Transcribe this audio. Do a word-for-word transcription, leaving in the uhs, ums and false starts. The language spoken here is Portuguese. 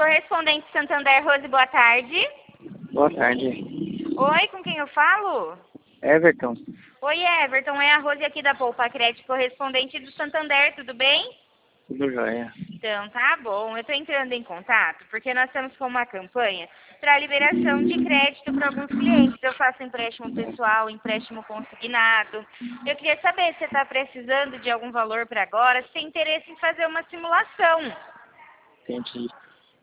correspondente Santander, Rose, boa tarde. Boa tarde. Oi, com quem eu falo? Everton. Oi, Everton, é a Rose aqui da Poupa Crédito, correspondente do Santander, tudo bem? Tudo jóia. Então, tá bom. Eu estou entrando em contato porque nós estamos com uma campanha para liberação de crédito para alguns clientes. Eu faço empréstimo pessoal, empréstimo consignado. Eu queria saber se você está precisando de algum valor para agora, se tem interesse em fazer uma simulação. Entendi.